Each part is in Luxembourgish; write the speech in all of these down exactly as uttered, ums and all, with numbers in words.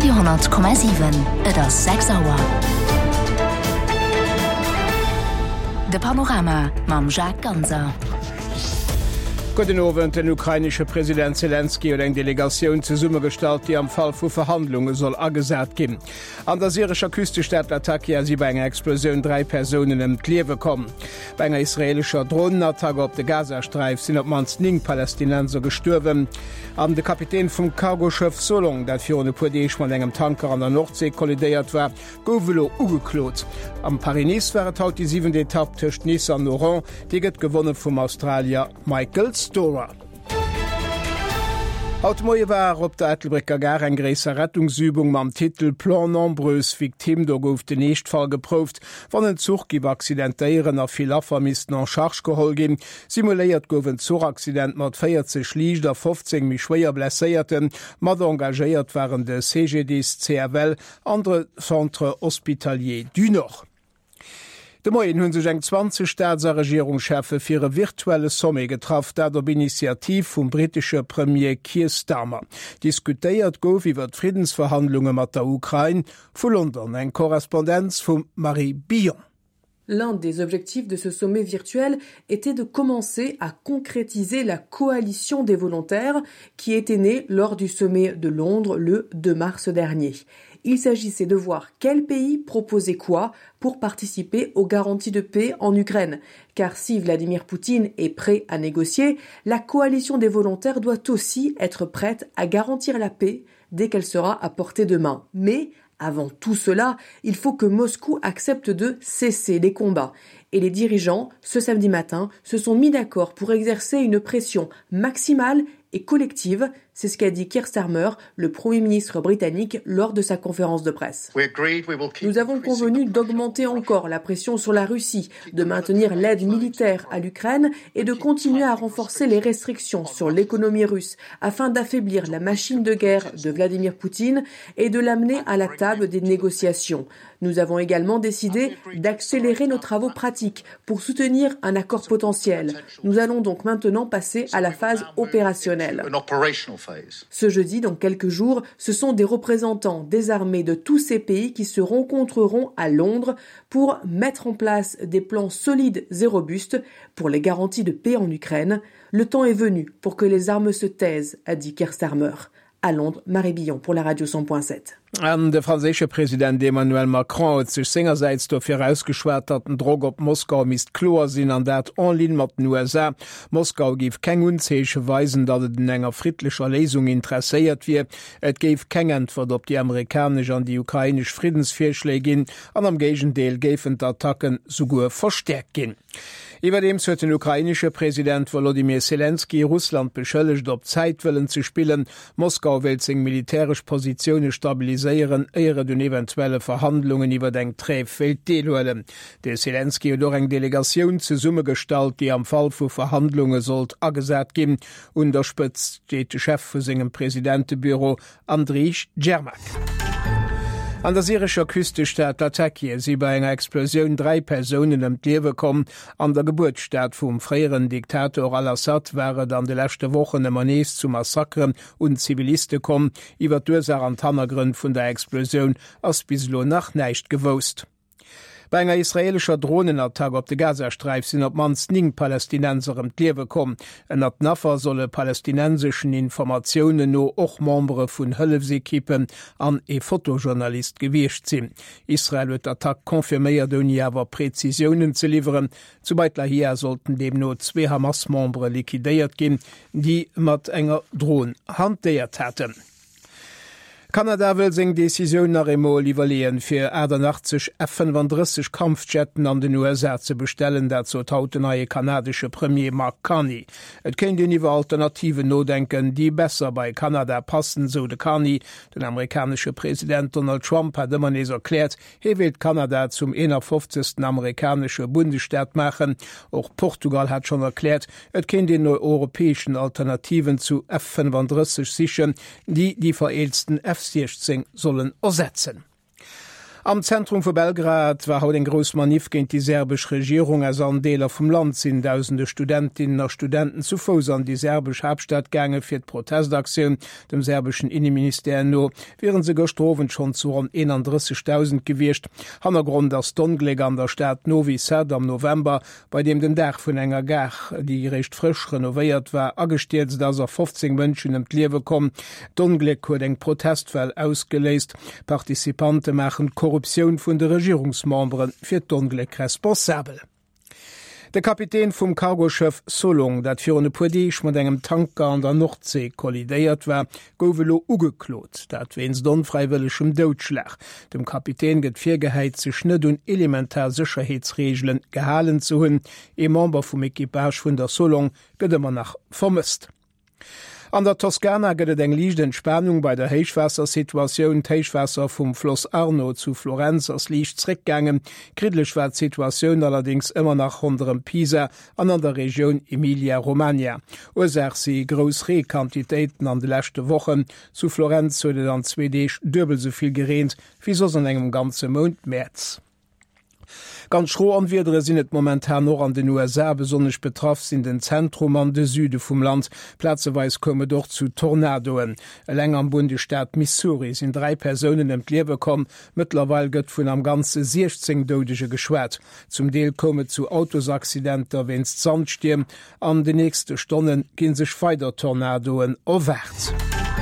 Radio hundert Komma sieben, et ass sechs Auer. De Panorama mam Jacques Ganser. Guten Abend, den ukrainische Präsident Zelensky und eng Delegation zur Summe gestaltet, die am Fall von Verhandlungen soll angesagt geben. An der syrischer Küstenstadt Latakia sie bei einer Explosion drei Personen im Leben kommen. Bei einer israelischer Drohnenattacke auf den Gazastreif sind ob mans ning Palästinenser gestorben. An der Kapitän vom Cargoschiff Solong, der für eine Podesch mal engem Tanker an der Nordsee kollidiert war, govelo ugeklot. Am Paris-Nice war haut die siebente Etappe zwischen Nice und Oran, die get gewonnen vom Australier Michael Storer. Haut Moie war op der Ethelbricker gar en gräser Rettungsübung mam Titel Plan Nombreus Victim do gouf den Echtfall geprot, wann en Zug giw accidentéieren a vi Laffermisten an Charge gehol gin, simuléiert gowen Zugaccident mat feiertzeg Liicht der fünfzehn mi schwéier blesséierten, mat engagéiert waren de C G Ds C R L, andere Centre Hospitalier du Nord. De Moien hunn sech eng zwanzig Staatser Regierungschefe fir e virtuelle Somme getraff, dat op Initiativ vum britische Premier Keir Starmer. Diskutéiert gouf iwwer d'Friedensverhandlungen mat der Ukraine, vu London eng Korrespondenz vum Marie Billon. L'un des objectifs de ce sommet virtuel était de commencer à concrétiser la coalition des volontaires qui était née lors du sommet de Londres le deux mars dernier. Il s'agissait de voir quel pays proposait quoi pour participer aux garanties de paix en Ukraine. Car si Vladimir Poutine est prêt à négocier, la coalition des volontaires doit aussi être prête à garantir la paix dès qu'elle sera à portée de main. Mais avant tout cela, il faut que Moscou accepte de cesser les combats. Et les dirigeants, ce samedi matin, se sont mis d'accord pour exercer une pression maximale et collective, c'est ce qu'a dit Keir Starmer, le Premier ministre britannique, lors de sa conférence de presse. Nous avons convenu d'augmenter encore la pression sur la Russie, de maintenir l'aide militaire à l'Ukraine et de continuer à renforcer les restrictions sur l'économie russe afin d'affaiblir la machine de guerre de Vladimir Poutine et de l'amener à la table des négociations. Nous avons également décidé d'accélérer nos travaux pratiques pour soutenir un accord potentiel. Nous allons donc maintenant passer à la phase opérationnelle. Ce jeudi, dans quelques jours, ce sont des représentants des armées de tous ces pays qui se rencontreront à Londres pour mettre en place des plans solides et robustes pour les garanties de paix en Ukraine. Le temps est venu pour que les armes se taisent, a dit Keir Starmer. À Londres, Marie Billon pour la Radio cent point sept. Um, der französische Präsident Emmanuel Macron hat sich seinerseits dafür herausgeschwert, dass den Druck auf Moskau misst klar sein und dat online mit den U S A. Moskau gibt keine Unzeichen weisen, dass es in einer friedlicher Lösung interessiert wird. Es gibt keine Antwort auf die amerikanische und die ukrainische Friedensvorschläge und am Gegenteil geben die Attacken sogar verstärkt gehen. Überdem hat der ukrainische Präsident Volodymyr Zelensky Russland beschuldigt, ob Zeitwillen zu spielen. Moskau will seine militärische Positionen stabilisieren, ehe den eventuelle Verhandlungen über den Treffeld teilholen. Der Zelensky hat auch eine Delegation zur Summe gestaltet, die am Fall von Verhandlungen sollte angesagt geben. Unterstützt steht der Chef für seinem Präsidentenbüro Andriy Jermak. An der syrischer Küstenstadt Latakia sie bei einer Explosion drei Personen im Leben kommen. An der Geburtsstadt vom früheren Diktator al-Assad waren dann die letzten Wochen immer nächst zu Massakren und Zivilisten kommen. Über die Ursache und Hintergrund von der Explosion ist bislang noch nicht gewusst. Bei einer israelischer Drohnenattacke auf den Gazastreif sind ob mans ning Palästinenser im Leben kommen. En at Naffer solle palästinensischen Informationen nur auch Membre von Hilfsequipen an e Fotojournalist gewischt sind. Israel wird Attack konfirmiert, ohne aber Präzisionen zu liefern. Zu weiter hier sollten dem nur zwei Hamas-Membre liquidiert gehen, die mit enger Drohne hantiert hatten. Kanada will seg Decision nach Emol evaluieren fir achtzig F fünfunddreißig Kampfjetten an den U S A zu bestellen, dat zo haut den neue kanadische Premier Mark Carney. Et kennt den iwwer Alternativen nodenken, die besser bei Kanada passen, so de Carney. Den amerikanische Präsident Donald Trump hat immer nees erklärt, he will Kanada zum einundfünfzigsten amerikanische Bundesstaat machen. Auch Portugal hat schon erklärt, et kennt den europäischen Alternativen zu F fünfunddreißig sichern, die die vereelsten F sechzehn sollen ersetzen. Am Zentrum vu Belgrad war haut en gros Manif géint die serbesch Regierung as an Deler vum Land sinn tausende Studentinnen nach Studenten zu Fos an die serbesch Hauptstadtgänge fir d Protestaktiun dem serbischen Innenminister no, wären se gestrowen schon zu an einunddreißigtausend gewircht. Hannergrund ass Dongleg an der Stadt Novi Sad am November, bei dem den Dach vun enger Gach, die recht frisch renovéiert war, agestiert, dats er fünfzehn Mënschen em Kliewe kom. Dongleg huet eng Protestfell ausgeleist. Partizipante machen Korruption vun de Regierungsmembren fir d'Ongleg responsabel. Der Kapitän vum Cargoschiff Solung, dat fir une Pudeich mat engem Tanker an der Nordsee kollidéiert war, gouvelo ugeklot, dat wens don freiwilligem Doutschlag. Dem Kapitän gëtt firgeheit ze schnitt un elementar Sicherheitsregeln gehalen zu hunn, e Member vum Ekipage vun der Solung gëtt immer nach vermisst. An der Toskana gëtt eng liicht Entspannung bei der Heichwassersituatioun d'Heichwasser vum Floss Arno zu Florenz ass liicht zréckgangen. Kridlech war d'Situatioun allerdings immer nach hunderem Pisa an an der Region Emilia-Romagna. Ursach si gros Requantitéiten an de lächte Wochen. Zu Florenz huet an zwedeeg dubel soviel gereent wie sos an engem ganze Mond März. Ganz schro anwiedere sinn et momentan noch an den U S A besonnech betraff sinn den Zentrum an de Süde vum Land. Plätzeweis komme doch zu Tornadoen. E Läng am Bundesstaat Missouri sind drei Personen em Kliewe kom, mittlerweile gëtt vun am ganze sechzehn dodege geschwert. Zum Deel komme zu Autosaccidenter wenn's Sandstürm, an de nächste Stonnen ginn sech feider Tornadoen overwärts.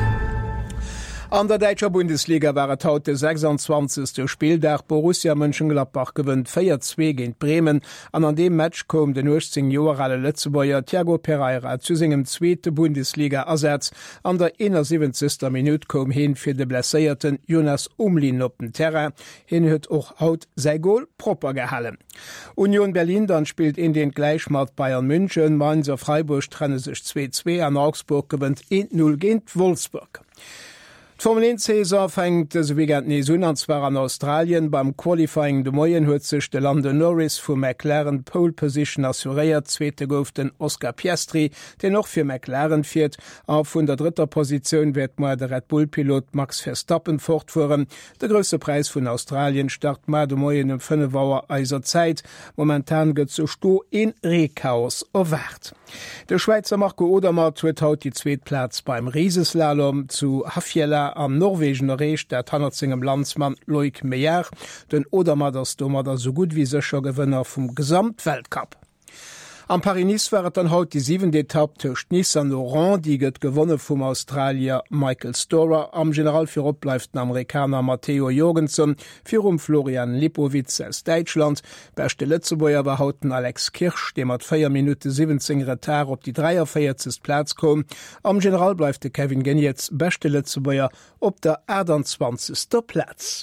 An der Deitscher Bundesliga waret haut de sechsundzwanzigste Spieldach Borussia Mönchengladbach gewënnt vier zwei géint Bremen, an an dem Match kom den achtzehn Joer alle Lëtzebäier Thiago Pereira zu segem zweete Bundesliga ersatz. An der einundsiebzigste Minute kom hin fir de blesséierten Jonas Umlin op den Terrain. Hin huet och haut sei Goal proper gehallen. Union Berlin dann spielt in den Gleichmat Bayern München, Mainzer Freiburg trenne sich zwei zwei, an Augsburg gewënnt eins null géint Wolfsburg. Formel eins Saison fängt so weekend nie an zwar an Australien. Beim Qualifying de Moyen huet sich de Lando Norris vu McLaren Pole Position assuréiert, zweete gouf den Oscar Piastri, den noch fir McLaren fiert. Auf vun der dritter Position wird mal der Red Bull-Pilot Max Verstappen fortfuhren. Der grösste Preis vun Australien start mal de Moyen im fünfauer eiser Zeit. Momentan gëtt so sto in Rekaos erwart. Der Schweizer Marco Odermatt huet haut die Zweetplatz beim Rieseslalom zu Hafjella am norwegener Reech der tannerzingem Landsmann Loic Meyer, den Odermatt ass dommer der so gut wie secher Gewënner vum Gesamtweltcup. Am Paris-Nice wäret dann haut die siebente Etappe töcht Nice an Oran, die gëtt gewonne vum Australier Michael Storer, am General fir opbleift den Amerikaner Matteo Jorgensen, fir um Florian Lipowitz aus Deutschland. Beste Lützebäuer war hauten Alex Kirsch, dem mat vier Minuten siebzehn Retard op die dreiundvierzigste Platz kom. Am General bleifte Kevin Genetz beste Lützebäuer op der einundzwanzigste Platz.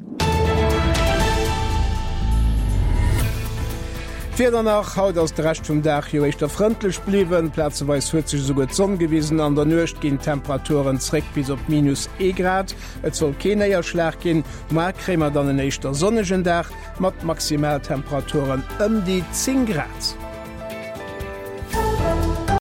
Federnach haut aus der Recht vum Dach jo eichter frontlich bliwen, Plätzeweis huet sich so gut Sonn gewiesen, an der Nøcht ginn Temperaturen zréck bis op minus e Grad. Et soll keneier Schlag ginn, Markkrämer dann en eichter sonnegen Dach, mat Maximaltemperaturen ëm die zehn Grad.